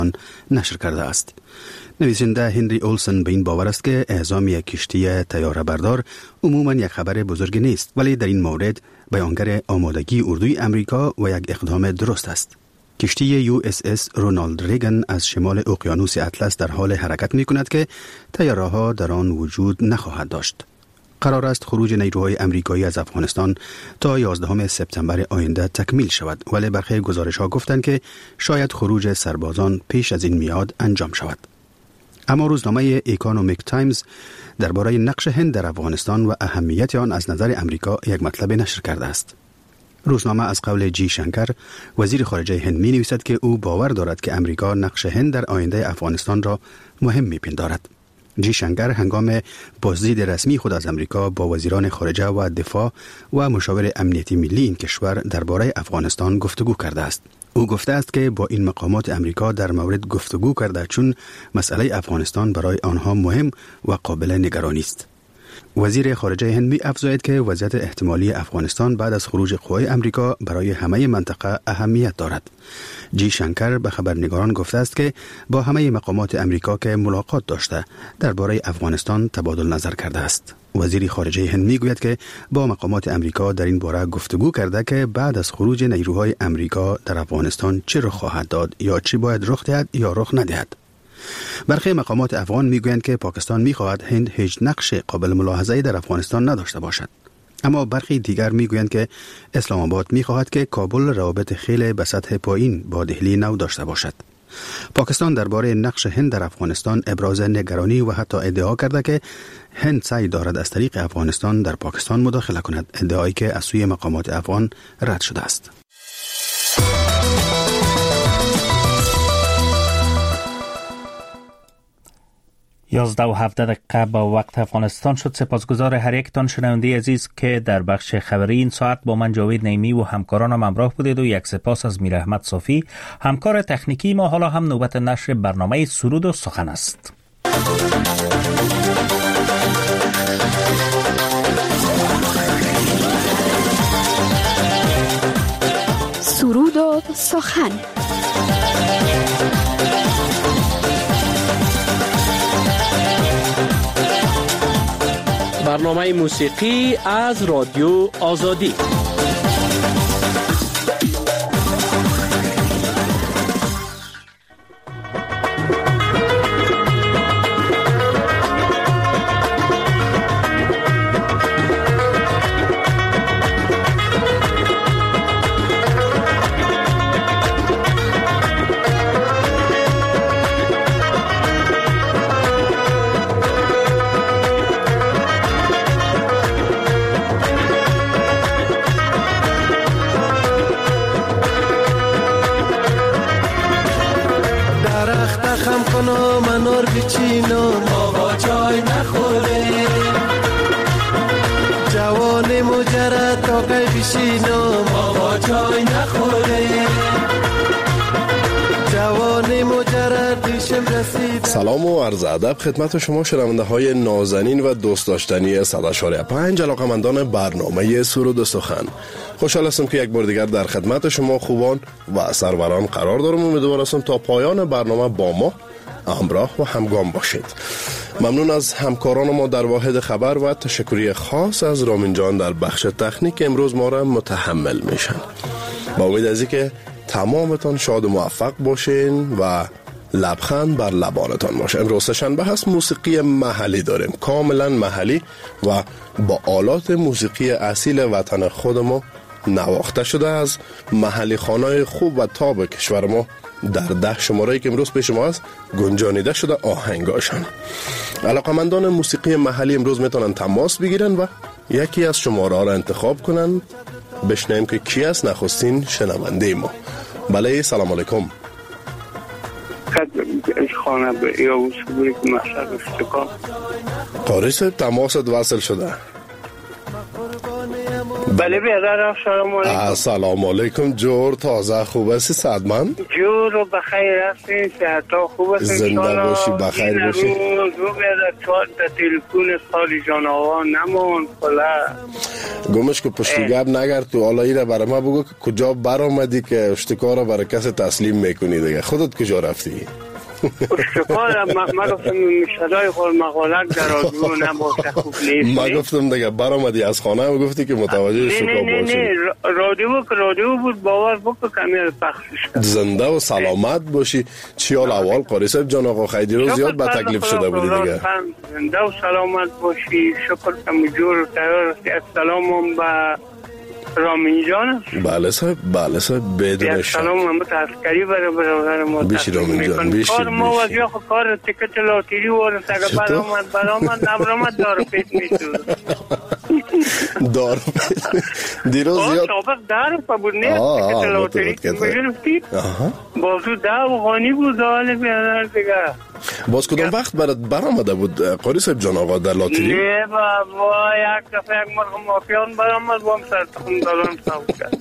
نشر کرده است. نویسنده هنری اولسن به این باور است که اعزام یک کشتی طیاره بردار عموما یک خبر بزرگ نیست، ولی در این مورد بیانگر آمادگی اردوی امریکا و یک اقدام درست است. کشتی USS رونالد ریگن از شمال اقیانوس اطلس در حال حرکت می کند که طیاره‌ها در آن وجود نخواهد داشت. قرار است خروج نیروهای امریکایی از افغانستان تا 11 سپتامبر آینده تکمیل شود، ولی برخی گزارش‌ها گفتند که شاید خروج سربازان پیش از این میعاد انجام شود. اما روزنامه اکونومیک تایمز درباره نقش هند در افغانستان و اهمیت آن از نظر امریکا یک مطلب نشر کرده است. روزنامه از قول جی شنکر وزیر خارجه هند می نویسد که او باور دارد که امریکا نقش هند در آینده افغانستان را مهم می پندارد. جی شنکر هنگام بازدید رسمی خود از امریکا با وزیران خارجه و دفاع و مشاور امنیتی ملی این کشور درباره افغانستان گفتگو کرده است. او گفته است که با این مقامات امریکا در مورد گفتگو کرده چون مسئله افغانستان برای آنها مهم و قابل نگرانی است. وزیر خارجه هند می افزاید که وضعیت احتمالی افغانستان بعد از خروج قوای امریکا برای همه منطقه اهمیت دارد. جی شنکر به خبرنگاران گفته است که با همه مقامات امریکا که ملاقات داشته درباره افغانستان تبادل نظر کرده است. وزیر خارجه هند می گوید که با مقامات امریکا در این باره گفتگو کرده که بعد از خروج نیروهای امریکا در افغانستان چه رخ خواهد داد یا چه باید رخ دهد یا رخ ندهد. برخی مقامات افغان میگویند که پاکستان میخواهد هند هیچ نقش قابل ملاحظه‌ای در افغانستان نداشته باشد. اما برخی دیگر میگویند که اسلام آباد میخواهد که کابل روابط خیلی به سطح پایین با دهلی نو داشته باشد. پاکستان درباره نقش هند در افغانستان ابراز نگرانی و حتی ادعا کرده که هند سعی دارد از طریق افغانستان در پاکستان مداخله کند، ادعایی که از سوی مقامات افغان رد شده است. 11:07 با وقت افغانستان شد. سپاسگزار هر یکتان شنونده عزیز که در بخش خبری این ساعت با من جاوید نعیمی و همکارانم همراه بودید و یک سپاس از میر احمد صافی همکار تکنیکی ما. حالا هم نوبت نشر برنامه سرود و سخن است. سرود و سخن. برنامه موسیقی از رادیو آزادی. منور بچینو ما با چای نخوره جوان مجرد تا قی بشینو ما با چای نخوره جوان مجرد دیشم رسید. سلام و عرض ادب خدمت شما شنونده های نازنین و دوست داشتنی 100.5 علاقمندان برنامه سرود و سخن. خوشحال هستم که یک بار دیگر در خدمت شما خوبان و سروران قرار دارم. امیدوار هستم تا پایان برنامه با ما همراه و همگام باشید. ممنون از همکاران ما در واحد خبر و تشکری خاص از رامین جان در بخش تکنیک امروز ما را متحمل میشن. با امید از اینکه تمامتان شاد و موفق باشین و لبخند بر لبانتان باشه. امروز سه‌شنبه هست، موسیقی محلی داریم، کاملا محلی و با آلات موسیقی اصیل وطن خود ما نواخته شده از محلی خانای خوب و تاب کشور ما در 10 شماره‌ای که امروز پیش ما است گنجانیده شده آهنگاشان. علاقمندان موسیقی محلی امروز میتونن تماس بگیرن و یکی از شماره‌ها را انتخاب کنن. بشنویم که کی است نخستین شنونده ما. بله، سلام علیکم. خانه به یا وسوری که مشهد افتکار قاری صاحب تماست وصل شده. بله بیادر سلام علیکم. سلام علیکم. جور تازه خوب هستی صدمن؟ جور و بخیر هستین، صحتا خوب هستین؟ زنده باشی بخیر باشی. رو بیادر چوار تا تلفون خالی جانوان نمون فلا گمش که پشتی گرد نگرد تو. حالا ایره برای ما بگو که کجا بر آمدی که اشتکار رو برای کسی تسلیم میکنی دیگه. خودت کجا رفتی؟ اشتکار ما گفتم صدای خور مقالک در رادیو نباشه خوب نیست. ما گفتم دیگه بر آمدی از خانه و گفتی که متوجه اشتکار باشی. نه رادیو بود باور بکن کمی پخشش کرد. زنده و سلامت باشی. چی حال احوال قاری صاحب جان؟ آقا خیدیرو زیاد با تکلیف شده بودی دیگه. زنده و سلامت باشی. شکر کمی جور تیار هستی. السلام به رامین جان. بله صاحب بدون شک. سلام محمد عسکری برادر ما. بیشی رامین جان بیشی. کار ما وجه کار تیکت لاتری ورد اگه برآمد نبرآمد دار پیت میشد. دار دیروز زیاد سابق دار بود نه تیکت لاتری میگرفتی. بازو دا و غانی بود حال بیادر دیگه. باز کدام وقت برآمده بود قاری صاحب جان آقا در لاتری؟ نه بابا یک دفعه یک مرغ مافیان برآمد بام سر تخم دالان صاحب کرد.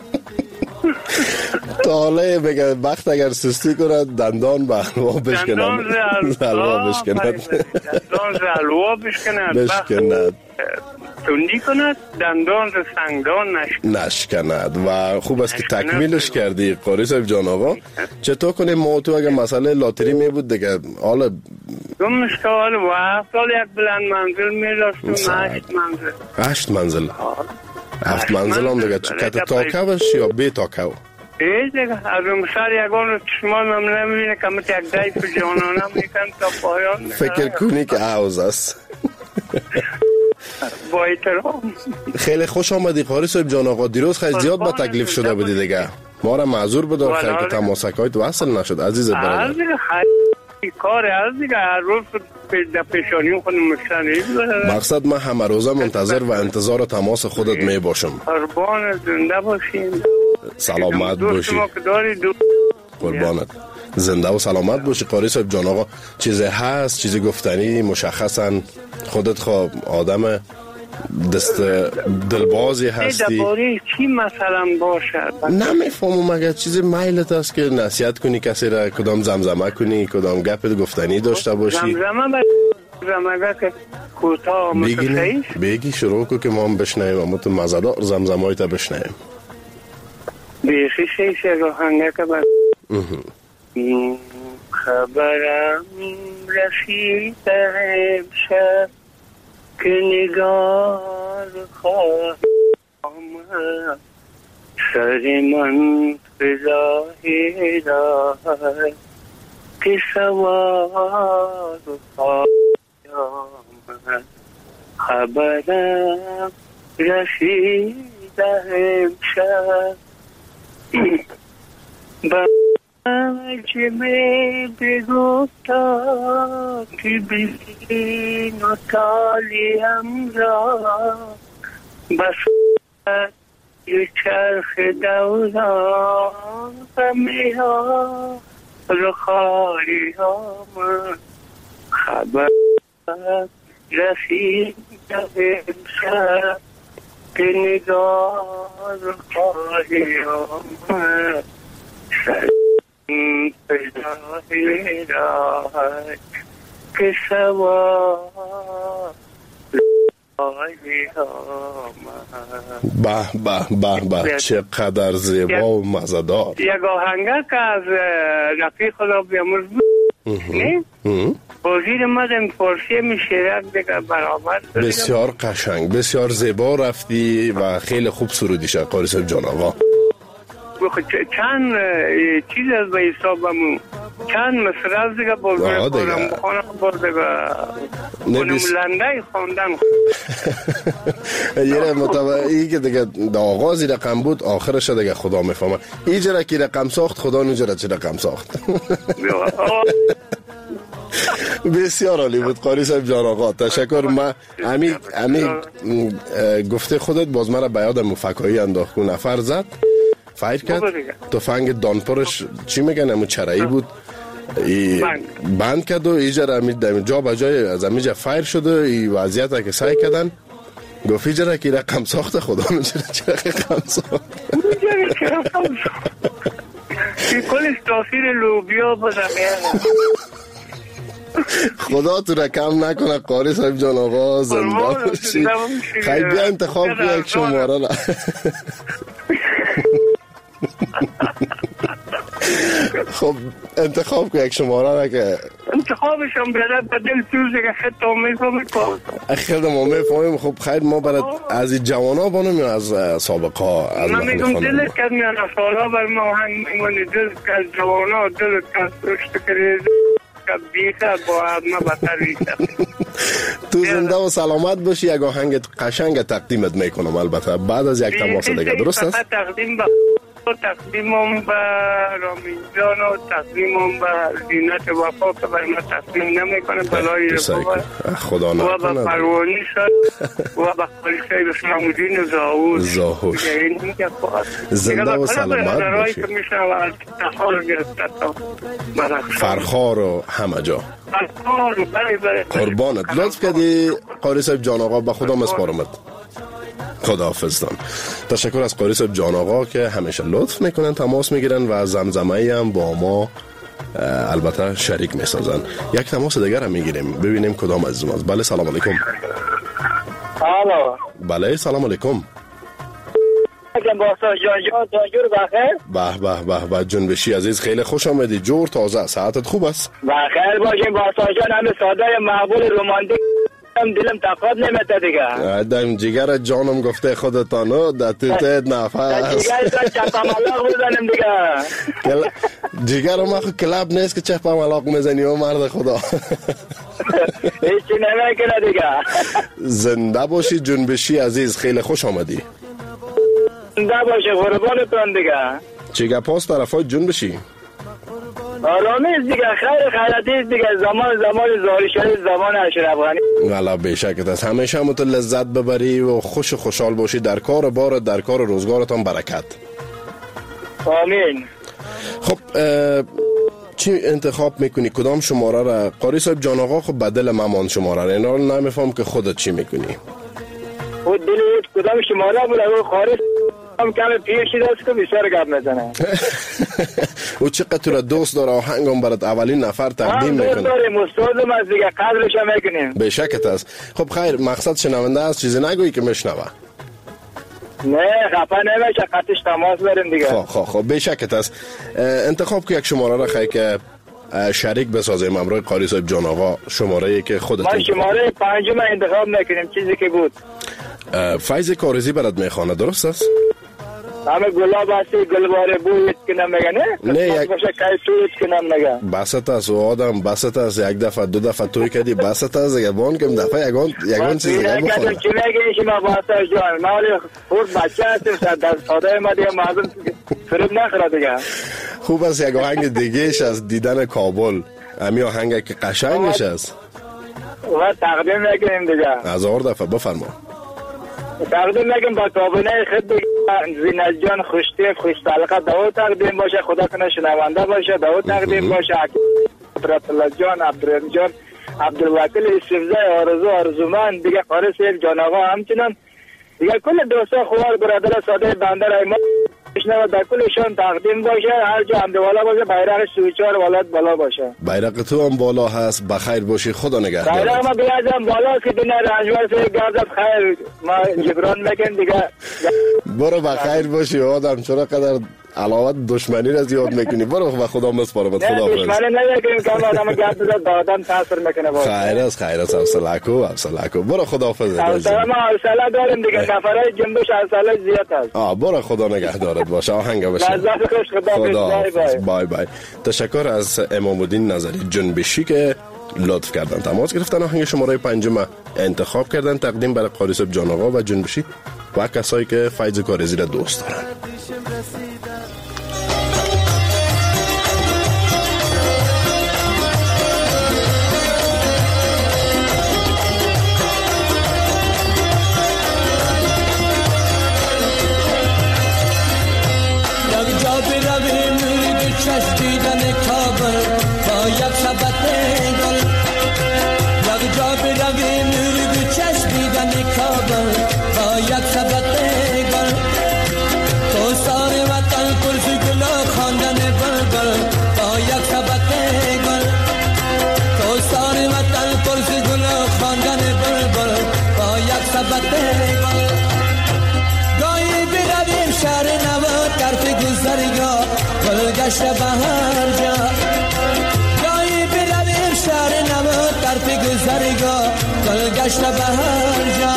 تا حالا بگه وقت اگر سستی کند دندان به حلوا بشکند. دندان حلوا بشکند. تندی کند دندان سنگدان نشکند. و خوب است که تکمیلش کردی قاری صاحب جان آقا. چطور کنیم ما تو اگر مسئله لاتری می بود دیگه حالا گمش که حالا و سال یک بلند منزل می داشتم 8 منزل 7 منزل هم دیگه کت تاکوش یا بی تاکو؟ دیگه از اون سر یکان رو چشمان هم نمیبینه که مت یک دایی تو جانانه میکن تا پایان. فکر کنی که عوض است. با احترام. خیلی خوش آمدی قاری صاحب جان آقا. دیروز خیلی زیاد با تکلیف شده بودی دیگه. ما را معذور بدار خیلی که تماسکایت وصل نشد عزیز برادر. کار از دیگه هر روز در پیشانی خودم مشتری. مقصد من همه روزه منتظر و انتظار تماس خودت می باشم. قربان زنده باشین. سلامت باشی. قربانت. زنده و سلامت باشی قاری صاحب جان آقا. چیزی هست چیزی گفتنی مشخصا خودت خواه آدم دست دلبازی هستی؟ درباره چی مثلا باشد؟ نمیفهمم. اگر چیزی میلت است که نصیحت کنی کسی را، کدام زمزمه کنی، کدام گپ گفتنی داشته باشی. زمزمه که کوتاه متخیل بگی شروع کن که ما هم بشنویم. اما تو مزدار زمزمه‌ای تا بشنویم. بیخی شیشه رو هنگه که بس خبرم رسیده امشب که نگار خواهم سر من فضای دار که سوار خواهم خبرم رسیده امشب جمع بگفتا که بین و تالیم را بس یه چرخ دوران غمی ها رو خاری ها من خبر رسید امشب که نگار خاری ها من پیدای رای که سوار به چقدر زیبا و مزدار. یک آهنگه که از رفیق خدا بیامرز بود بازیر مدن فارسی میشه دیگه برابر. بسیار قشنگ بسیار زیبا رفتی و خیلی خوب سرودی شد قاری صاحب جان آقا. چند چیز از به حسابمون چند مصر از دیگه بازور کنم بخونم بار دیگه کنم لنده خوندن. یه متوقعی که دیگه آغازی رقم بود آخرش دیگه خدا میفهمه. ایجا که رقم ساخت خدا نجا چه رقم ساخت. بسیار عالی بود قاری صاحب جان آقا. تشکر. من امی گفته خودت باز مرا به یادم فکایی انداخت که نفر زد فایر کرد تفنگ دانپرش چی میگن همون چرایی بود بند کرد و ایجا را جا به جای از امیجا فایر شد و ای وضعیت که سعی کردن گفتی چرا که رقم ساخته خدا چرا رقم ساخته کلش تاثیر لوبیا بودم خدا تو رقم نکنه. قاری صاحب جان آقا زنده باشی. خیلی بیا انتخاب که یک شماره را خب انتخاب که یک شماره را که انتخابشم بیادر بدل سوزه که خیلی میفهمی کار خیلی ما میفهمیم. خب خیلی ما برای از این جوانا بانم یا از سابقه ها من میگم دلت کد میان سالا بر ما هنگ میگونی دلت کد جوانا دلت کد رشت کرده کد بیخه با ما بطر تو زنده و سلامت باشی. یک آهنگ قشنگ تقدیمت میکنم البته بعد از یک تماس دیگه. درست است؟ تقدیمم به رامین جان و تقدیمم به زینت وفا که برای ما تقدیم نمیکنه بلای خدا نکنه و به پروانی شد و به خالیسه بسلامودین زاهور زنده و سلامت باشی. فرخار و همه جا قربانت. لطف کردی قاری صاحب جان آقا. به خدا مسپارمت. خداحافظتان. تشکر از قاری صاحب جان آقا که همیشه لطف میکنن تماس میگیرن و زمزمه هم با ما البته شریک میسازن. یک تماس دیگر هم میگیریم ببینیم کدام عزیز ماست. بله سلام علیکم. الو. بله سلام علیکم. به جنبشی عزیز خیلی خوش آمدی. جور تازه ساعتت خوب است؟ بخیر باشیم باسا جان. همه ساده مقبول رومانتیک دلم تقاد نمیده دیگه. دم جگر جانم گفته خودتانو در توتت نفس جگر چپا ملاق بزنم دیگه. جگر ما خود کلاب نیست که چپا ملاق میزنی و مرد خدا. هیچی نمیکنه دیگه. زنده باشی جنبشی عزیز خیلی خوش آمدی. زنده باشی قربانتون دیگه. چی گپاس طرفای جنبشی؟ آرامیز دیگه. خیر خیراتیز دیگه. زمان زاری شده زمان اشرف غنی. والا بیشکت است. همیشه هم تو لذت ببری و خوش و خوشحال باشی. در کار بارت در کار روزگارتان برکت. آمین. خب چی انتخاب میکنی؟ کدام شماره را؟ قاری صاحب جان آقا خب بدل ممان شماره را. اینا رو نمیفهم که خودت چی میکنی. خود دلیت کدام شماره بود؟ اگه خارج هم کم پیشی دست که بسیار گپ میزنه. او چقدر تو را دوست داره. آهنگم برات اولین نفر تقدیم میکنه. دوست داریم استادم از دیگه قدرش هم میکنیم. بیشکت است. خب خیر مقصد شنونده است چیزی نگویی که میشنوه. نه خفه نمیشه قطعش تماس بریم دیگه. خب بیشکت است. انتخاب که یک شماره را خیلی که شریک بسازیم امروز قاری صاحب جان آقا. شماره‌ای که خودت ما شماره پنجم انتخاب نکنیم. چیزی که بود فیض کارزی برات میخوانه. درست است؟ همه گلاب هستی گلباره بویت که نمیگه نه یک باشه که تویت که نمیگه. بست است و آدم بست است. یک دفعه دو دفعه توی کردی بست است دیگه. بان که دفعه یگان چیز دیگه بخوانه. چی میگه شما باسا جان؟ ما ولی خود بچه هستیم در ساده ما دیگه مازم فریب نخوره دیگه. خوب است یک آهنگ دیگهش از دیدن کابل. امی آهنگ که قشنگش است و تقدیم میکنیم دیگه. 1000 دفعه بفرما. تقدیم میکنم با کابینه خود زینت جان خوشتیف خوشتلقه داود تقدیم باشه. خدا کنه شنونده باشه. داود تقدیم باشه. عبدالله جان عبدالرحیم جان عبدالوکیل استفزای آرزومند دیگه. قاری صاحب جان آقا همچنان دیگه کل دوستا خوار برادر ساده بندر ایمان بشنوه در کلشان تقدیم باشه. هر جا حمد والا باشه. بیرق سویچار والات بالا باشه. بیرق تو هم بالا هست. بخیر باشی. خدا نگهدار. بیرق ما بیازم بالا که دینه رنجور سے گازت خیر ما جبران میکن دیگه. برو بخیر باشی آدم. چرا قدر علاوت دشمنی را زیاد میکنی. برو و خدا مسپارم. خدا حافظ. دشمنی نمیکنیم که آدم گپ بزد آدم تاثیر میکنه. خیر است حوصله کو. برو خدا حافظ. ما حوصله داریم دیگه. نفرای جنبش حوصله زیاد است. برو خدا نگهدارت باشه. آهنگ باشه. لذت خوش. خدا بای بای. تشکر از امام الدین نظری جنبشی که لطف کردن تماس گرفتن. آهنگ شماره پنجم انتخاب کردن تقدیم برای قاری صاحب جان آقا و جنبشی و کسایی که فیض کارزی را دوست دارن. چشیدن کابل با یک شبت گل یک جا برویم چشیدن کابل گذرگا گل گشت بهر جا جایی برویم شهر نو طرف گذرگا گل گشت بهر جا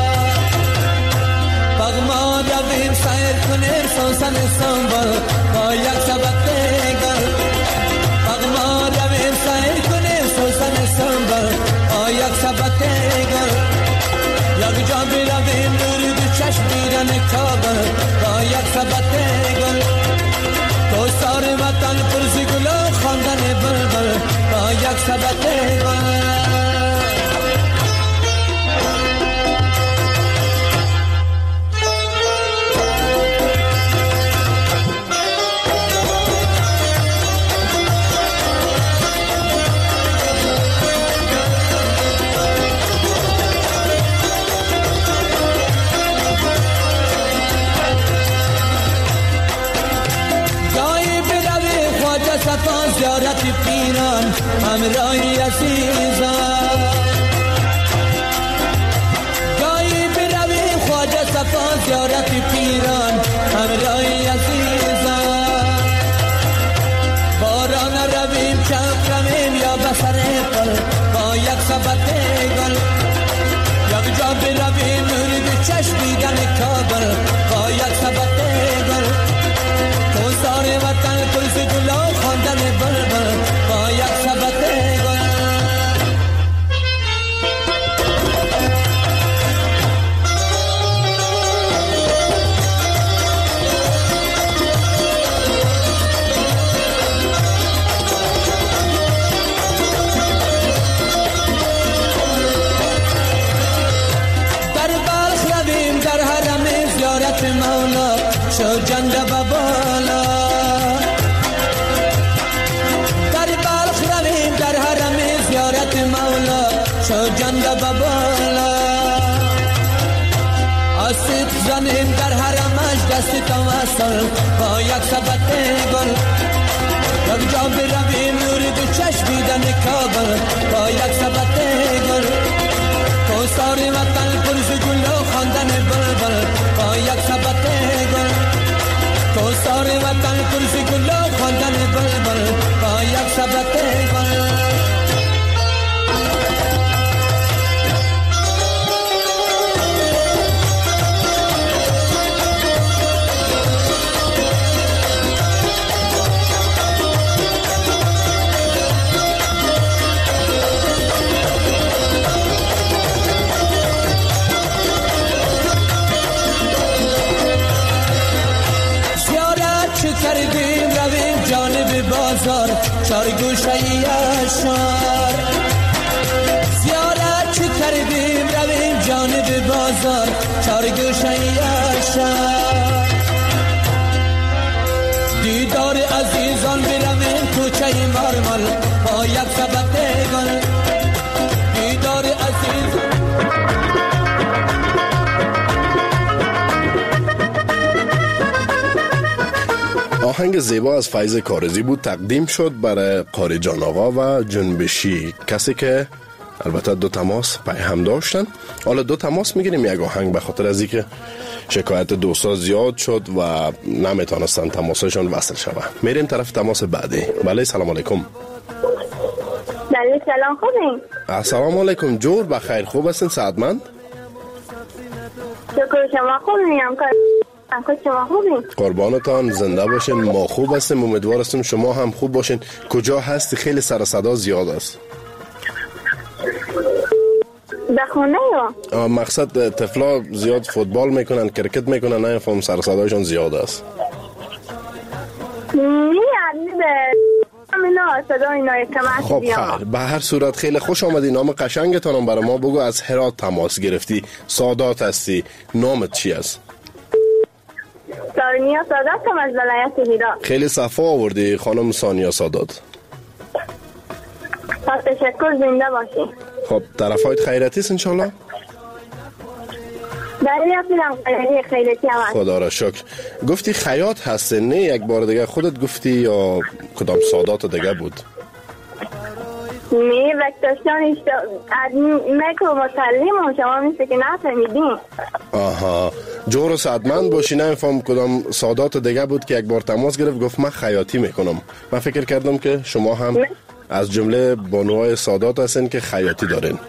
پغما رویم سیر کنیم سوسن استانبول با یک سبت گل پغما رویم سیر کنیم سوسن استانبول با یک سبت گل یک جا برویم نور دو چشم دیدن کابل با یک سبت گل دوستار وطن پرز گل و خواندن بلبل با یک سبت گل زیارت پیران همراهی عزیزان جایی برویم خواجه صفا زیارت پیران همراهی عزیزان باران رویم چپ رویم یا بسر پل با یک سبت گل یک جا برویم نور دو چشم دیدن کابل با یک سبت گل دوستار وطن پرز گل و خواندن بلبل با یک سبت گل در بلخ رویم در حرم زیارت مولا شو جنده بابالا در بلخ رویم در حرم زیارت مولا شو جنده بابالا آسیب زنیم در حرمش دست توسل با یک سبت گل یک جا برویم نور دو چشم دیدن کابل با یک سبت گل کوثر وطن پرز گل و خواندن بلبل با یک سبت گل کوثر وطن پرز گل و خواندن بلبل با یک سبت گل کردیم رویم جانب بازار چار گوشه اشار زیارت چه کردیم رویم جانب بازار چار گوشه اشار دیدار عزیزان برویم کوچه مارمل با یک سبت گل دیدار عزیزان آهنگ زیبا از فیض کارزی بود، تقدیم شد برای قاری جان آقا و جنبشی، کسی که البته دو تماس پیام داشتن. حالا دو تماس میگیریم یک آهنگ به خاطر از اینکه شکایت دوستا زیاد شد و نمیتونستن تماسشون وصل شوه. میریم طرف تماس بعدی. بله سلام علیکم. بله سلام خوبین؟ السلام علیکم، جور بخیر، خوب هستین؟ سعادتمند؟ شکر شما خوبین؟ شما خوبین؟ قربانتان، زنده باشین. ما خوب هستیم، امیدوار هستیم شما هم خوب باشین. کجا هستی؟ خیلی سر صدا زیاد است. در خونه یا؟ مقصد طفلا زیاد فوتبال میکنن، کرکت میکنن، نمیفهم سر صدایشون زیاد است. خب خیر، به هر صورت خیلی خوش آمدی. نام قشنگتانم برای ما بگو. از هرات تماس گرفتی، سادات هستی، نامت چی است؟ سانیا سادات از ولایت هرات. خیلی صفا آوردی خانم سانیا سادات. تشکر، زنده باشی. خب طرفایت خیرتی است انشالله؟ بله اپیدم خیرتی هم هست. خدا را شکر. گفتی خیاط هستی، نه یک بار دیگه خودت گفتی یا کدام سادات دیگه بود؟ می وقتشان میکرو مسلم و شما میسته که نفهمیدین. آها جور و سعدمند باشی. نمیفهم کدام سادات دیگه بود که یک بار تماس گرفت گفت من خیاطی میکنم. من فکر کردم که شما هم از جمله بانوهای سادات هستین که خیاطی دارین.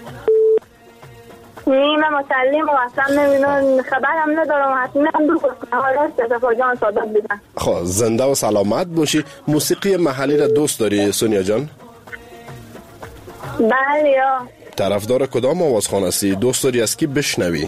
من مسلم و اصلا نمیدونم خبرم ندارم. حتما دو کنه صفا جان سادات بیدن. خب زنده و سلامت باشی. موسیقی محلی را دوست داری سونیا جان؟ بله یا طرفدار کدام آوازخوان هستی؟ دوست داری از کی بشنوی؟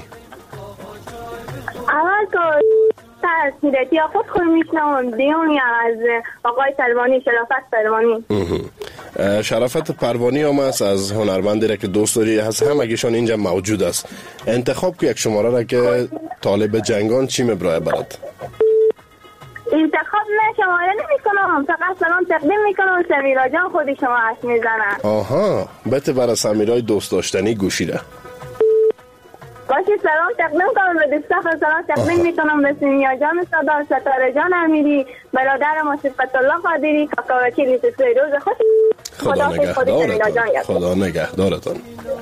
اول تو تاثیراتی خود خود میشنوم دیون یا از آقای پروانی شرافت پروانی. شرافت پروانی هم است از هنرمندی را که دوست داری هست. همگیشان اینجا موجود است. انتخاب که یک شماره را که طالب جنگان چی مبرای برد؟ انتخاب نه شماره نمی کنم. فقط سلام تقدیم می کنم. سمیرا جان خودی شما عشق می زنن. آها بته برای سمیرای دوست داشتنی گوشی را باشی سلام تقدیم کنم به دوستان. سلام تقدیم می کنم به سمیرا جان صدا ستاره جان امیری برادر ما صفت الله قادری کاکا وکیلی سوی روز خوش. خدا نگهدارتان.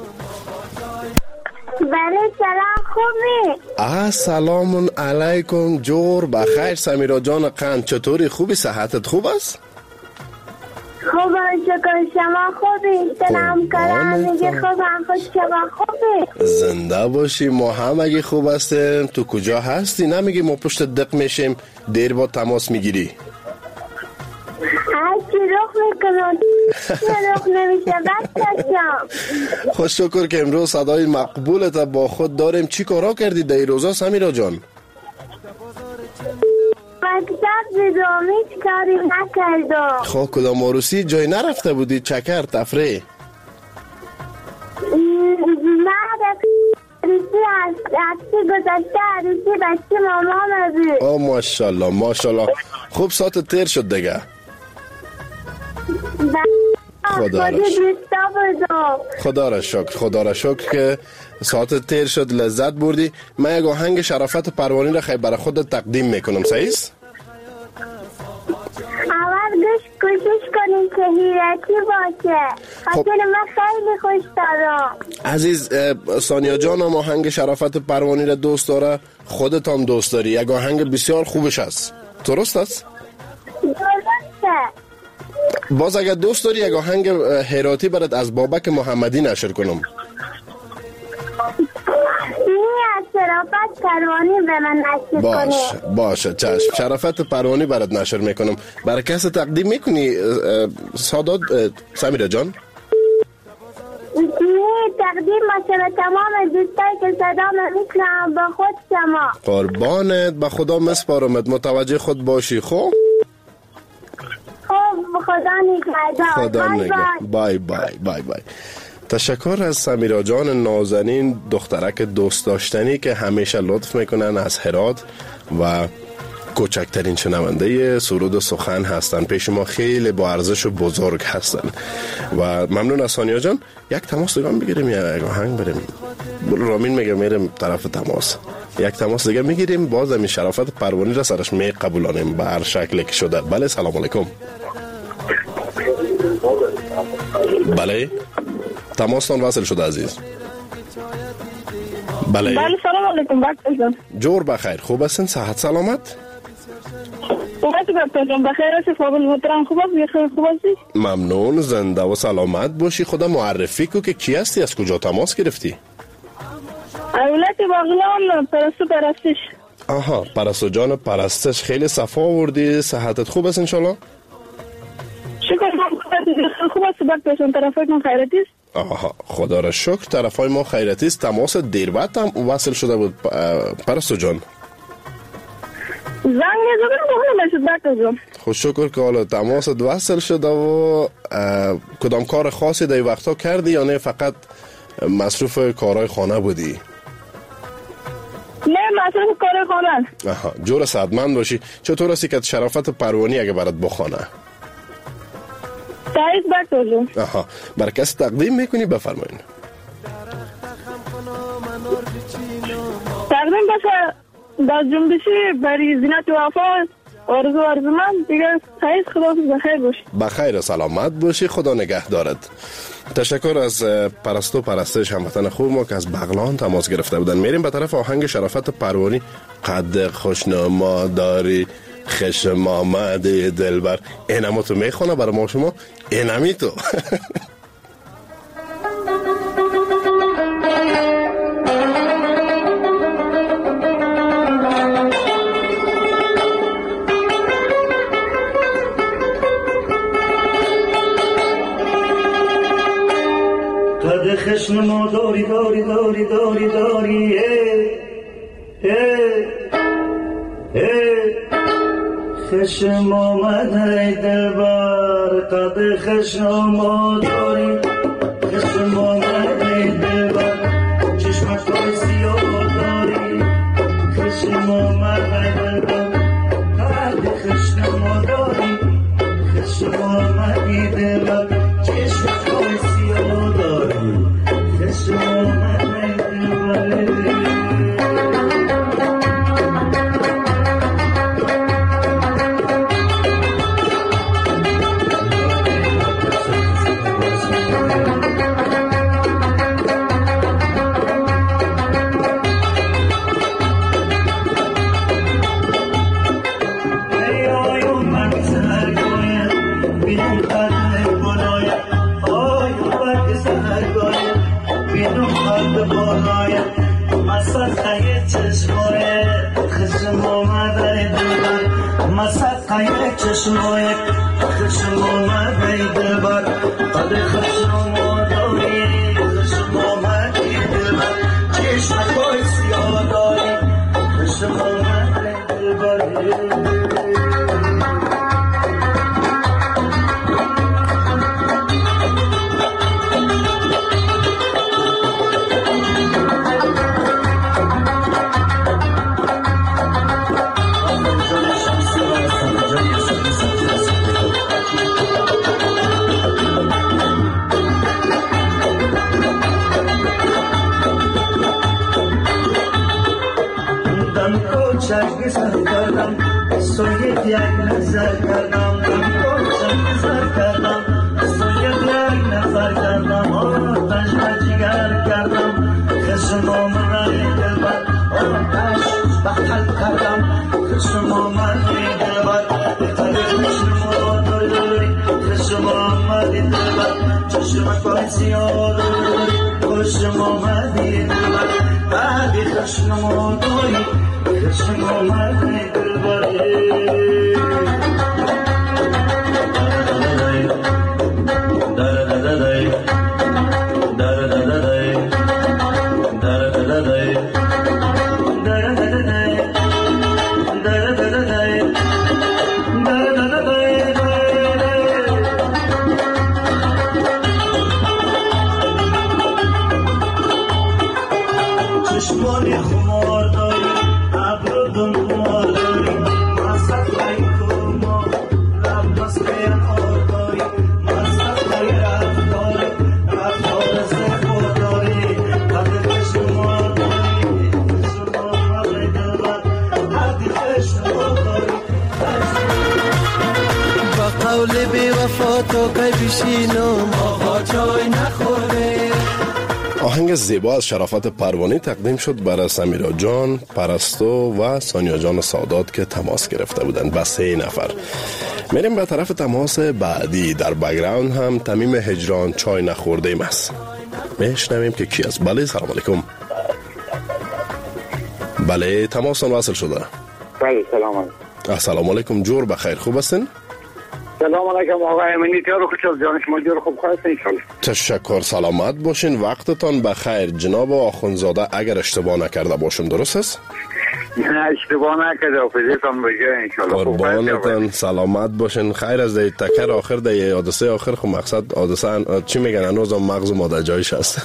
بله سلام خوبی؟ سلام علیکم جور بخیر. سمیرا جان قند چطوری؟ خوبی؟ صحتت خوب است؟ خوبم شکر. شما خوبی؟ سلام کرم میگه خوبم. خوش شما خوبی؟ زنده باشی. ما هم اگه خوب هستیم. تو کجا هستی؟ نمیگی ما پشت دق میشیم دیر با تماس میگیری؟ هرچی رخ میکنم رخ نمیشه بچه‌شم. خوش شکر که امروز صدای مقبولت با خود داریم. چی کارا کردی در این روزا سمیرا جان؟ مکتب دیدم هیچ کاری نکردم. خب کدام عروسی جای نرفته بودی؟ چکر تفریح؟ نه عروسی هستی گذاشته. عروسی بچه مامان بود. ماشالله ماشالله. خوب ساعت تیر شد دیگه. خدا را شکر که ساعت تیر شد لذت بردی. من یک آهنگ شرافت پروانی را خیلی برای خود تقدیم میکنم. صحیح است؟ اول کوشش کنیم که هیرکی باشه. خاطر من خیلی خوش دارم. عزیز سانیا جان هم آهنگ شرافت پروانی را دوست داره. خودت هم دوست داری. یک آهنگ بسیار خوبش است. درست است؟ درسته. باز اگر دوست داری یک آهنگ هراتی برات از بابک محمدی نشر کنم. از شرافت پروانی به من نشر کنی. باشه چشم. شرافت پروانی برات نشر میکنم. برای کس تقدیم میکنی سادات سمیرا جان؟ تقدیم باشه به تمام دوستایی که صدا میشنم. با خود شما قربانت. به خدا مسپارمت. متوجه خود باشی. خب خدا نگهدار. بای بای بای بای. تشکر از سمیرا جان نازنین دخترک دوست داشتنی که همیشه لطف میکنن از هرات و کوچکترین شنونده سرود و سخن هستن. پیش ما خیلی با ارزش و بزرگ هستن و ممنون از سانیا جان. یک تماس دیگه بگیریم یا یک آهنگ بریم؟ رامین میگه میرم طرف تماس. یک تماس دیگه میگیریم. باز همین شرافت پروانی را سرش میقبولانیم به هر شکلی که شده. بله سلام علیکم. بله تماستان وصل شده عزیز. بله سلام علیکم. جور بخیر. خوب هستین؟ صحت سلامت؟ بخیر هستی فاضل محترم؟ خوب هستی؟ ممنون. زنده و سلامت باشی. خدا معرفی کو که کی هستی؟ از کجا تماس گرفتی؟ اولاد باغلان پرستش. آها پرستو جان پرستش. خیلی صفا آوردی. صحتت خوب است انشالله؟ شکر خوب است. بکتشون طرفای من خیرتی است. آها خدا را شکر طرفای ما خیرتی است. تماس دیر بعد هم وصل شده بود پرستو جان. زنگ نزدم. خوش شکر که حالا تماست وصل شده و کدام کار خاصی در وقتا کردی یا نه فقط مصروف کارهای خانه بودی؟ نه مصروف کار خانه. آها جور سعدمند باشی. چطور هستی که شرافت پروانی اگه برات بخوانه؟ تایید بکتوزم. آها برای کسی تقدیم میکنی؟ بفرمایین. تقدیم باشه با جنبشی برای زینت وفا آرزو من دیگه خیلی خدا بخیر باشی. بخیر سلامت باشی، خدا نگه دارد. تشکر از پرستو پرستش هموطن خوب ما که از بغلان تماس گرفته بودن. میریم به طرف آهنگ شرافت پروانی. قد خوشنما داری خشم آمده دلبر. اینمو تو میخونه برای ما شما، اینمی تو. قد خشم ما داری داری داری داری داری خشم آمده دلبر. قد خشم ما داری خشم آمده دلبر. چشمت پر سیاه داری خشم آمده دلبر. قد خشم ما داری خشم آمده دلبر. چشمت پر سیاه داری خشم آمده دلبر. چشمای خشم آمده دلبر. قد خشم آمده خشم آمده دلبر. چشمت پای سیاه داری خشم آمده دلبر. سویت یک نظر کردم نظر کردم سویت یک نظر کردم آتش و جگر کردم خشم آمده دلبر. آتش بخل کردم خشم آمده دلبر. قد خشم داری خشم آمده دلبر. چشمت پای سیاه داری خشم آمده دلبر. قد خشم داری خشم آمده دلبر. چشمانی خمار داری ابرو دم خمار داری مصد خیلی کما لب مسکه آر داری مصد خیلی رفتار زفار داری. قد خشم ما داری خشم آمده دلبر. قد خشم ما داری. با قول بی وفا تو که بشینم آقا جای نخوره. آهنگ زیبا از شرافت پروانی تقدیم شد برای سمیرا جان، پرستو و سانیا جان سادات که تماس گرفته بودند با 3 نفر. میریم به طرف تماس بعدی. در بک‌گراند هم تمیم هجران چای نخورده ایم است. میشنویم که کی است. بله سلام علیکم. بله تماسون واصل شده. بله سلام علیکم. السلام علیکم. جور بخیر، خوب هستین؟ سلام علیکم آقای امینی. جور خوشحال جان شما جور خوب هستین انشالله. تشکر، سلامت باشین، وقتتان بخیر. جناب آخوندزاده اگر اشتباه نکرده باشم درست است؟ نه اشتباه نکرده، حافظتان بگه انشالله. قربانتان، سلامت باشین. خیر از دی تکر آخر دی حادثه آخر خب مقصد حادثه چی میگن هنوز مغز ما در جایش هست.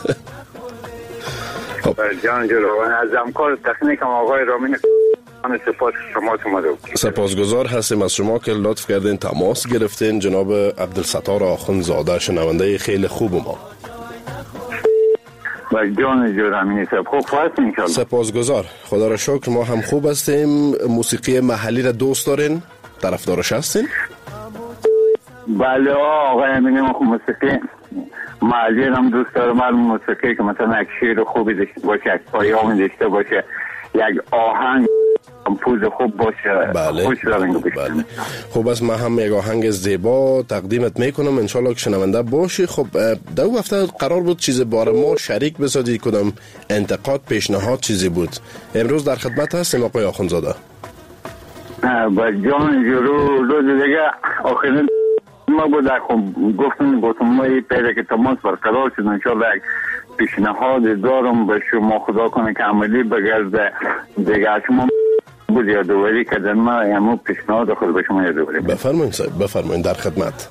جان جلوان از همکار تکنیکم آقای رامین سپاس شما سپاسگزار هستیم از شما که لطف کردین تماس گرفتین. جناب عبدالستار آخوندزاده شنونده خیلی خوب ما. و جان جورمینی صاحب خوب هست انشالله. سپاسگزار، خدا را شکر ما هم خوب هستیم. موسیقی محلی را دوست دارین؟ طرفدارش هستین؟ بله آقای امینی ما خوب موسیقی محلی هم دوست دارم. من موسیقی که مثلا یک شعر خوبی داشته باشه، یک پیام داشته باشه، یک آهنگ پوز خوب باشه. بله. خوش دارم. بله. خوب است، من هم یک آهنگ زیبا تقدیمت میکنم انشالله که شنونده باشی. خب دو هفته قرار بود چیز بار ما شریک بسازی، کدام انتقاد پیشنهاد چیزی بود. امروز در خدمت هستیم آقای آخوندزاده. با جان روز دیگه آخرین ما بود گفتم ما پیدا که تماس برقرار شد. انشالله یک پیشنهاد دارم به شما، خدا کنه که عملی بگرده دیگه. شما بود یادواری کردن، ما همون پیشنهاد خود به شما یادواری. بفرمایید صاحب، بفرمایید، در خدمت.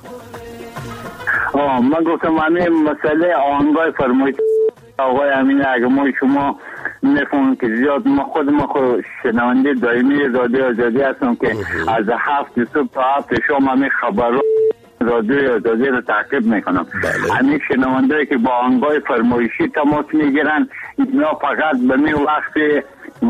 من گفتم همین مسئله آهنگای فرمایید آقای امین، اگه ما شما نفهمیم که زیاد ما خود شنونده دائمی رادیو آزادی هستم که از 7 صبح تا 7 شام همین خبرها رادیو آزادی رو تعقیب میکنم. همین شنونده که با آهنگای فرمایشی تماس میگیرن، اینا فقط به می وقت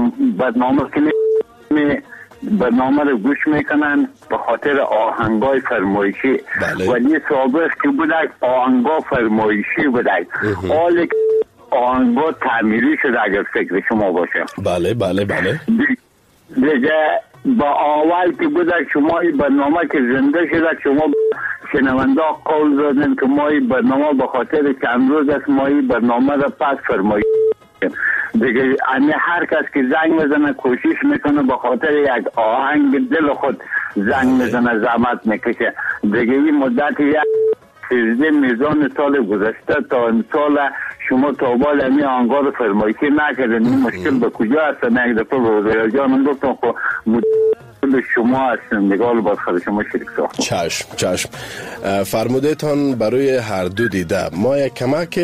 برنامه رو گوش میکنن به خاطر آهنگای فرمایشی. ولی سابق که بودک آهنگا فرمایشی بودک، حالی که آهنگا تعمیری شده اگر فکر شما باشه. بله بله بله. دیگه با اول که بودک شما این برنامه که زنده شده، شما شنونده قول دادن که ما این برنامه به خاطر چند روز است ما این برنامه رو پس فرمایشی دیگه. هر کس که زنگ میزنه کوشش میکنه به خاطر یک آهنگ دل خود زنگ میزنه، زحمت میکشه دیگه. این مدت یک 13 میزان سال گذشته تا امسال شما تا بال همین آهنگا رو فرمایشی نکردن. این مشکل به کجا هست؟ نه یک دفعه به وزیر جانم گفتم خب مشکل شما هستن دیگه، حالا باید خود شما شریک ساخت. چشم فرمودهتان برای هر دو دیده. ما یک کمک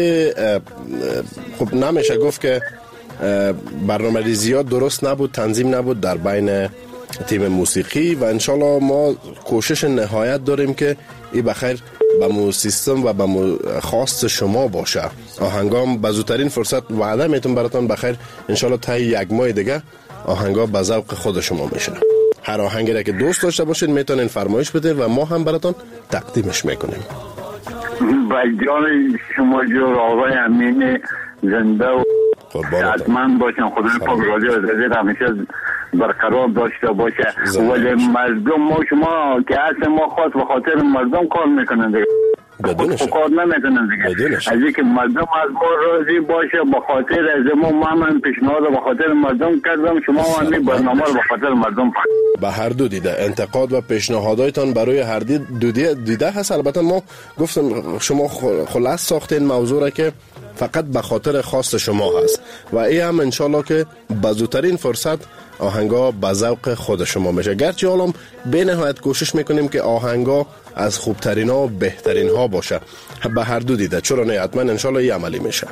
خب نمیشه گفت که برنامه ریزیات درست نبود، تنظیم نبود در بین تیم موسیقی و انشالله ما کوشش نهایت داریم که این بخیر به مو سیستم و به مو خواست شما باشه. آهنگام به زودترین فرصت وعده میتون براتون بخیر انشالله تا یک ماه دیگه آهنگا به ذوق خود شما میشه. هر آهنگی را که دوست داشته باشین میتونین فرمایش بده و ما هم براتون تقدیمش میکنیم. با جان شما جور آقای امین زنده و حتما باشن. خدای پاک رادیو آزادی همیشه برقرار داشته باشه. ولی مردم ما شما که اصلا ما خواست به خاطر مردم کار میکنن دیگه، کار نمیکنن دیگه. از اینکه مردم از ما راضی باشه به خاطر از ما من پیشنهاد به خاطر مردم کردم. شما همین برنامه رو به خاطر مردم به هر دو دیده انتقاد و پیشنهاداتتان برای هر دو دیده هست. البته ما گفتم شما خلاص ساختین موضوع را که فقط به خاطر خواست شما هست و این هم انشالله که به زودترین فرصت آهنگا به ذوق خود شما میشه. گرچه حالا به نهایت کوشش میکنیم که آهنگا از خوبترین ها و بهترین ها باشه. به هر دو دیده چرا نه، حتما انشالله این عملی میشه.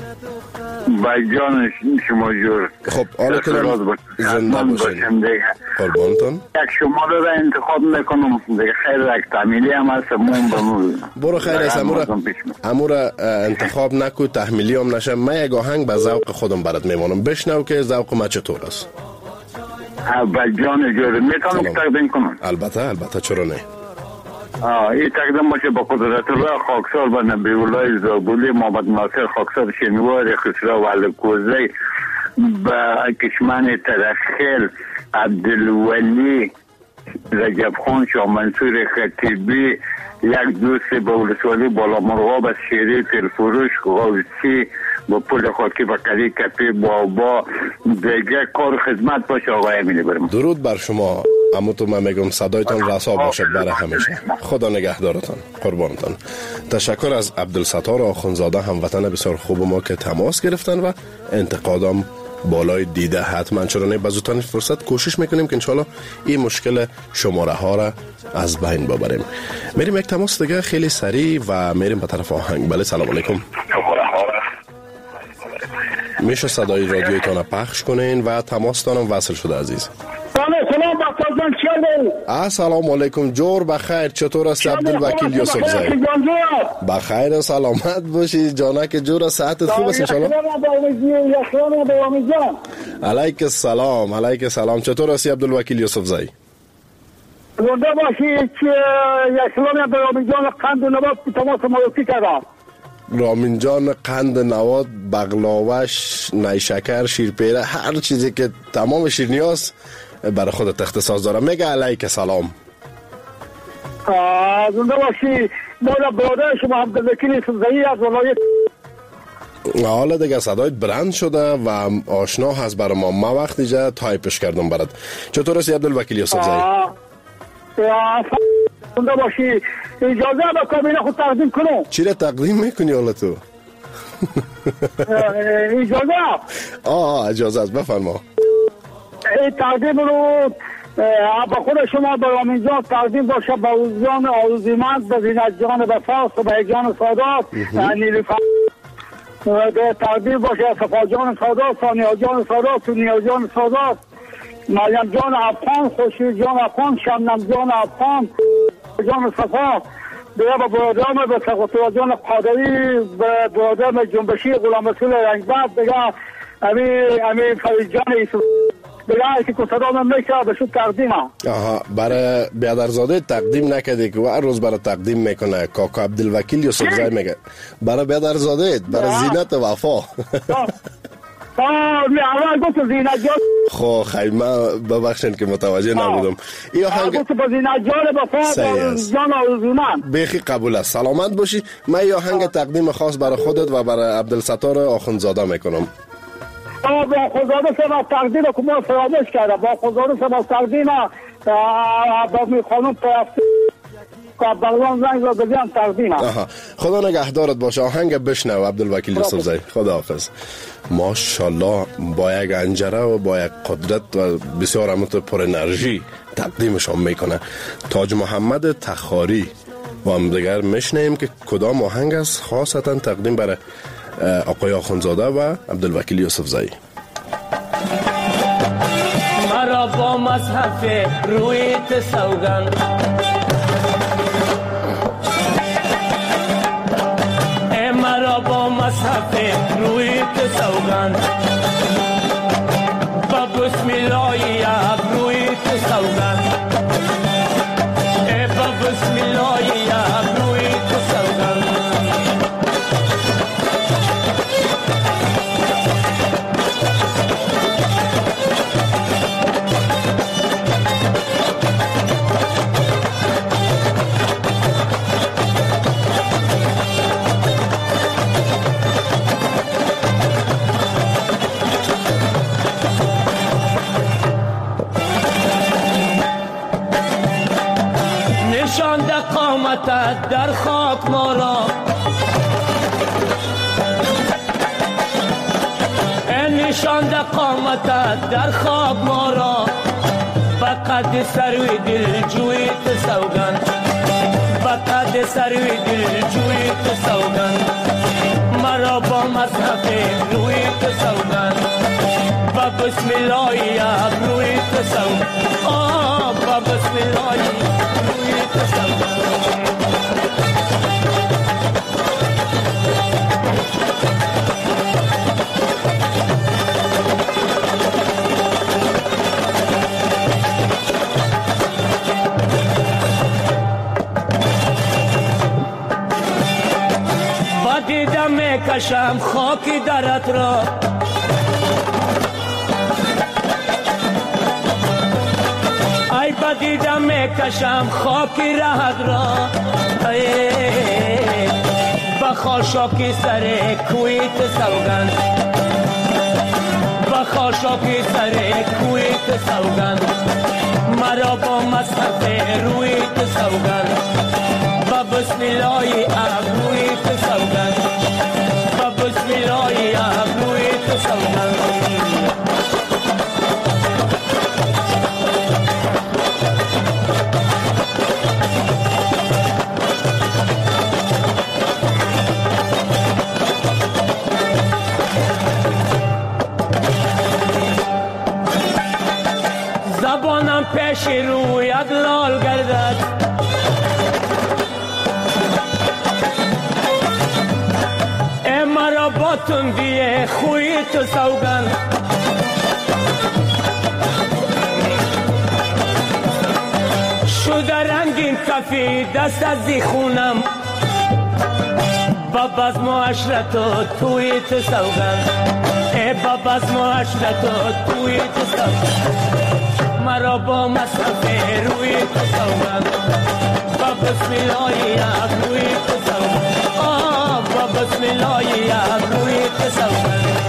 با جان شما جور. خب حالا که زنده باشین قربانتون. یک شماره را انتخاب میکنم دیگه. خیر یک تحمیلی هم هست برو خیر است امور انتخاب نکو، تحمیلی هم نشه. من یک آهنگ به ذوق خودم برات میمانم، بشنو که ذوق ما چطور است. با جان جور میتونم تقدیم کنم؟ البته چرا نه. این تقدیم باشه با قدرت الله خاکسار و نبی الله زابولی، محمد ناصر خاکسار شنوار، خسرو علکوزی، با کشمن ترخیل، عبدالولی، رجب خان، شاه منصور خطیبی، یک دوست با ولسوالی بالا مرغاب از شیری تلفروش غوثی، با پول خاکی و قلی کپی بابا دیگه کار خدمت باشه. آقای امینی برم درود بر شما. اما تو من میگم صدایتان رسا باشد برای همیشه. خدا نگهدارتان، قربانتان. تشکر از عبدالستار آخوندزاده هموطن بسیار خوب ما که تماس گرفتن و انتقادم بالای دیده. حتما چرا نه به زودترین فرصت کوشش میکنیم که انشالله این مشکل شماره ها را از بین ببریم. میریم یک تماس دیگه خیلی سریع و میریم به طرف آهنگ. بله سلام علیکم. میشه صدای رادیویتان پخش کنین و تماستانم وصل شده عزیز. سلام سلام بچه جان چیه؟ السلام علیکم جور بخیر. چطور است عبدالوکیل یوسف زی؟ بخیر و سلامت باشی جانک جور. صحت خوب است انشالله؟ علیک السلام. علیک السلام. چطور است عبدالوکیل یوسف زی؟ زنده باشی که یکلام به رامین جان قند و نبات تماس معرفی کردم. رامین جان قند نواد، بغلاوش، نیشکر، شیرپیره، هر چیزی که تمام شیرنیاست برای خودت اختصاص داره. میگه علیک سلام. زنده باشی. بالا برادر شما عبدالوکیل یوسف زی از ولایت. حالا دیگه صدایت برند شده و آشنا هست برای ما. ما وقتی جا تایپش کردم برات. چطور است عبدالوکیل یوسف زی؟ زنده باشی. اجازه با کابینه خود تقدیم کنم. چی را تقدیم میکنی حالا تو؟ اجازه؟ اجازه است بفرما. این تقدیم رو با خود شما به رامین جان تقدیم باشه، به اوزیان آرزومند، به زینت جان وفاس و به جان سادات نیلوفر تقدیم باشه، صفا جان سادات، ثانیه جان سادات و نیا جان سادات، مریم جان افغان، خوشی جان افغان، شمنم جان افغان، جان صفا، به برادرم به سقطور جان قادری، به برادرم جنبشی غلام رسول رنگبرد، دیگه امی فرید جان ایسو دیگه که صدام میشه به شو تقدیمم. برای بیادرزاده تقدیم نکردی که هر روز برای تقدیم میکنه کاکا عبدالوکیل یوسف زی میگه برای بیادرزاده، برای زینت وفا. اول گفت زینت جان. خیلی من ببخشید که متوجه نبودم. این آهنگ گفت با زینت جان وفا جان آرزومند. بخی قبول است. سلامت باشی. من این آهنگ تقدیم خاص برای خودت و برای عبدالستار آخوندزاده میکنم. با خداوند سما تقدیم که ما فراموش کرده. با خداوند سما تقدیم با می خانم پرستی که بغلان زنگ را بزیم تقدیم. خدا نگهدارت باشه. آهنگ بشنو عبدالوکیل یوسف زی. خداحافظ. ماشاءالله با یک انجره و با یک قدرت و بسیار امت پر انرژی تقدیمشان میکنه. تاج محمد تخاری و هم دیگر میشنیم که کدام آهنگ است خاصتا تقدیم برای آقای آخوندزاده و عبدالوکیل یوسف زی. مرا با مصحف رویت سوگند مرا با مصحف رویت سوگند با بسم الله رویت سوگند با بسم الله رویت سوگند قامتت در خاک ما را نشاند قامتت در خاک ما را فقط سروی دل جویت سوگند فقط سروی دل جویت سوگند مرا با مصحف رویت سوگند و بسم الله رویت سوگند و بسم الله رویت سوگند دیدم میکشم خاکی درت را ای بدیدم میکشم خاکی رهت را با خاشاکی سر کویت سوگند با خاشاکی سر کویت سوگند مرا با مصحف رویت سوگند با بسم الله رویت سوگند با بسم الله رویت سوگند آتش رویت لال گردد. ای مرا با تندی خوی تو سوگند، شده رنگین کفی دست از دی خونم، باب از معاشرت و توی تو سوگند. ای باب از معاشرت و توی تو سوگند، مرا با مصرف روی تو سوگند، با بسم الله یک روی تو سوگند، با بسم الله یک روی تو سوگند.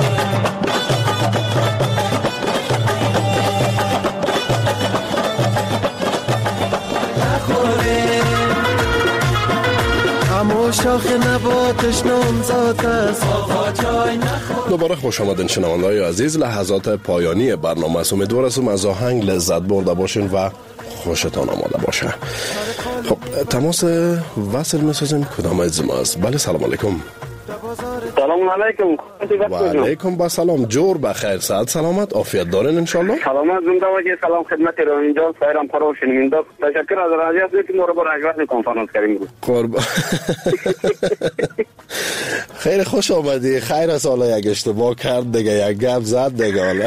دوباره خوش آمدین شنونده‌های عزیز. لحظات پایانی برنامه است. امیدوار هستم از آهنگ لذت برده باشین و خوشتان آماده باشه. خب تماس وصل می‌سازیم. کدام از ما است؟ بله سلام علیکم. سلام علیکم. و علیکم با سلام. جور بخیر، صحت سلامت، عافیت دارین ان شاء الله. سلامت زنده باشید. سلام خدمت رامین جان، سایرام خراب شنوینده. تشکر از راضی هستید که ما رو برای وقت کنفرانس کردیم. قربان. خیلی خوش آمدی. خیر از حالا یک اشتباه کرد دیگه، یک گپ زد دیگه حالا.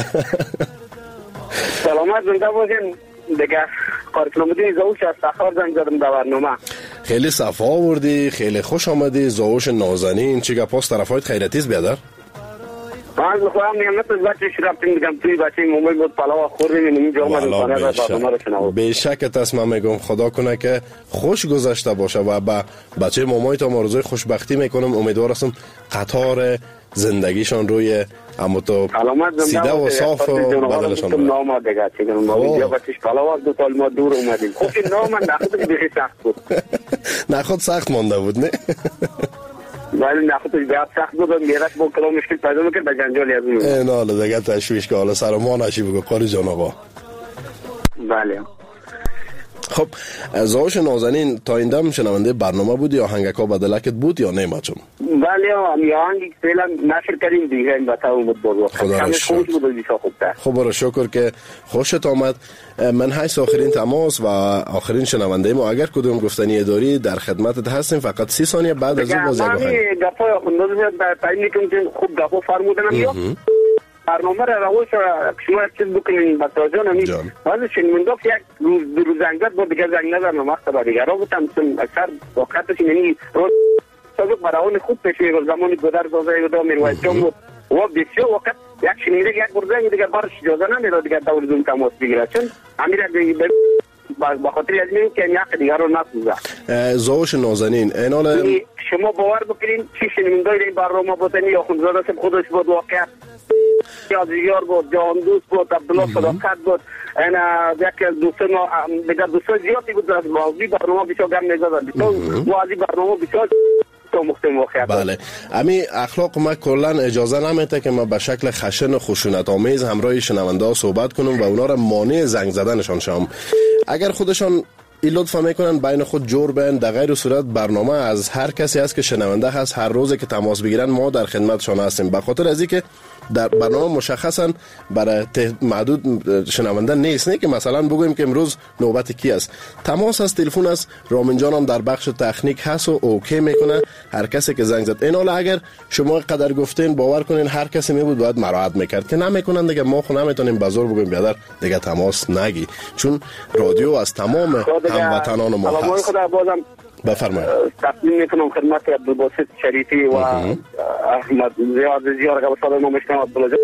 سلامت زنده باشین. دیگه کارکلومدی زوش از سخار زنگ زدم در برنامه. خیلی صفا آوردی، خیلی خوش آمدی. زوش نازنین چی گپاس طرفایت خیرتیز بیادر؟ من میخوام نیمت از بچه شرفتیم بگم توی بچه مومای بود پلاوا خوردیم اینجا آمدیم خانه را برنامه را شنوم. به شکت است من میگم خدا کنه که خوش گذشته باشه و با بچه مومای تا آرزوی خوشبختی میکنم. امیدوار هستم قطار زندگیشان روی اما تو سیده و صاف و بدلشان رو نام دیگه چیگم ما اینجا بچش پلاوا دو سال ما دور اومدیم. خب این نام من نخودش بخی سخت بود. نخود سخت مانده بود نه؟ ولی نخودش بیاد سخت بود و میرک با کلا مشکل پیدا میکرد به جنجالی از اون. این حالا دیگه تشویش که حالا سر ما نشی بگو قاری جان آقا. بله. خب زاوش نازنین تا این دم شنونده برنامه بود یا آهنگکا بدلکت بود یا نه ماچون؟ بله آهنگی فعلا نشر کردیم دیگه این بتاو بود بود. خدا را شکر. خب را شکر که خوشت آمد. من حیث آخرین تماس و آخرین شنونده ما اگر کدوم گفتنی داری در خدمتت هستیم. فقط 30 ثانیه بعد از اون باز یک آهنگ. گپای خودم در تعیین میکنم خوب گپا فرمودنم یا برنامه را روش شما چیز بکنین بچه‌ها جان ولی شنونده یک روز زنگ زد بود دیگه زنگ نزدم وقت دیگه را گفتم اکثر وقتش یعنی روز سابق برای خود پیش میگفت زمانی گذر گذر و میرویس جان بود و بسیار وقت یک شنونده یک برزنگ دیگه بارش اجازه نمیداد دیگه دور زون تماس بگیره چون امیر با خاطر از این که یک دیگه رو نسوزه. زاوش نازنین اینال شما باور بکنین چی شنونده این برنامه بودنی یا خودزاده سم خودش بود واقعا یادیار بود، جان دوست بود، عبدالله صداقت بود. اینا یک دوستان دیگر دوستان زیادی بود از موضوعی برنامه بسیار گم نزدن. بسیار موضوعی برنامه بسیار تو مختلف واقعا. بله. امی اخلاق ما کلا اجازه نمیده که ما به شکل خشن و خشونت آمیز همراه شنونده ها صحبت کنیم و اونا را مانع زنگ زدنشان شوم. اگر خودشان این لطفا میکنن بین خود جور بین در غیر صورت برنامه از هر کسی هست که شنونده هست هر روزه که تماس بگیرن ما در خدمتشان هستیم. به خاطر از اینکه در برنامه مشخصا برای معدود شنونده نیست نه که مثلا بگویم که امروز نوبت کی است. تماس از تلفن است. رامین جان هم در بخش تکنیک هست و اوکی میکنه هر کسی که زنگ زد. این حالا اگر شما قدر گفتین باور کنین هر کسی می بود باید مراعات میکرد که نمیکنن دیگه ما خو نمیتونیم بازار بگویم بیادر دیگه تماس نگی چون رادیو از تمام هموطنان ما هست. بفرمایید. تقدیم میکنم خدمت عبدالباسط شریفی و احمد زیار که بساده ما میشنم عبدالله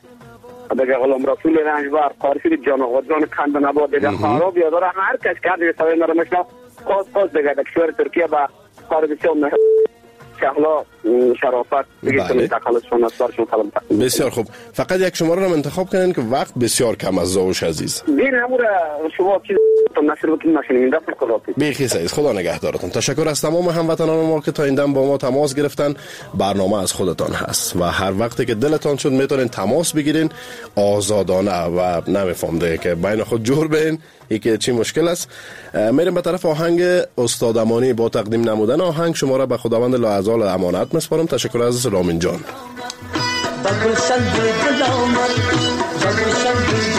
دیگه غلام رسول رنجبر قارفی جان آقا جان کند نباد دیگه خارا بیاداره هر کس کرد دیگه سوی مرا میشنم خاص دیگه در کشور ترکیه با کار بسیار مهم شهلا شرافت دیگه کنید تقلصشون از برشون خلم تقدیم. بسیار خوب. فقط یک شماره رو انتخاب کنین که وقت بسیار کم از زاوش عزیز. بین همون شما چیز نشر بکنید ماشین دفعه خداحافظ. بیخی سعید خدا نگهدارتون. تشکر از تمام هموطنان ما که تا این دم با ما تماس گرفتن. برنامه از خودتان هست و هر وقتی که دلتان شد میتونین تماس بگیرین آزادانه و نمیفهمده که بین خود جور بین یکی چی مشکل است. میریم به طرف آهنگ استاد امانی با تقدیم نمودن آهنگ شما را به خداوند لاعزال امانت میسپارم. تشکر از رامین جان.